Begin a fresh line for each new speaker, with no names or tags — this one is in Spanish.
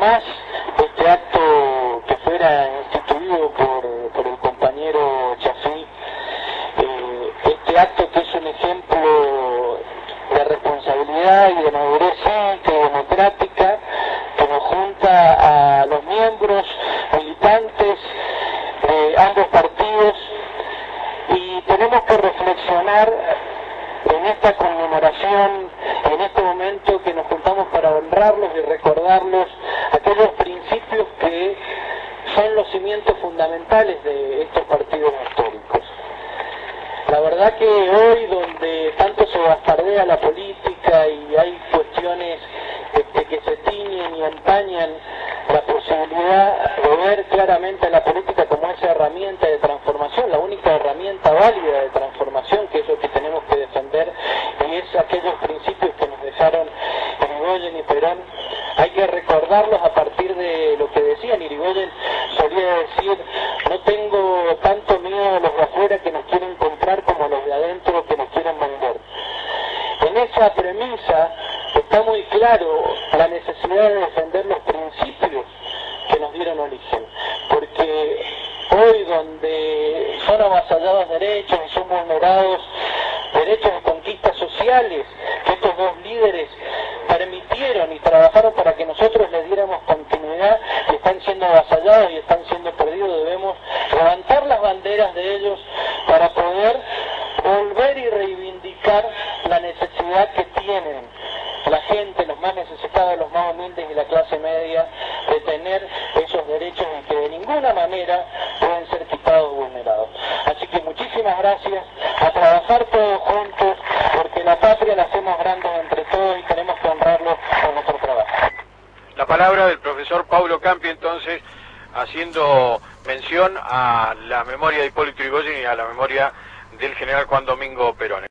más este acto que fuera instituido por el compañero Chafí, este acto que es un ejemplo de responsabilidad y de madurez cívica y democrática, que nos junta a los miembros militantes de ambos partidos, y tenemos que reflexionar en esta conmemoración, en este momento que nos juntamos para honrarlos y recordarlos aquellos principios que son los cimientos fundamentales de estos partidos históricos. La verdad que hoy, donde tanto se bastardea la política y hay cuestiones que se tiñen y empañan la posibilidad de ver claramente a la política como esa herramienta de transformación, la única herramienta válida de transformación, que es lo que tenemos que defender, y es aquellos principios que nos dejaron Irigoyen y Perón, hay que recordarlos a partir de lo que decían. Irigoyen solía decir: no tengo tanto miedo a los de afuera que nos quieren comprar como a los de adentro que nos quieren vender. En esa premisa está muy claro la necesidad de defender los principios que nos dieron origen, porque hoy, donde son avasallados derechos y son vulnerados derechos y conquistas sociales que estos dos líderes permitieron y trabajaron para que nosotros les diéramos continuidad, y están siendo avasallados y están siendo perdidos, debemos levantar las banderas de ellos para poder volver y reivindicar la necesidad que tienen la gente, los más necesitados, los más humildes y la clase media, de tener esos derechos y que de ninguna manera pueden ser quitados o vulnerados. Así que muchísimas gracias, a trabajar todos juntos, porque la patria la hacemos grande entre todos y tenemos que honrarlo con nuestro trabajo.
La palabra del profesor Paulo Campi, entonces, haciendo mención a la memoria de Hipólito Yrigoyen y a la memoria del general Juan Domingo Perón.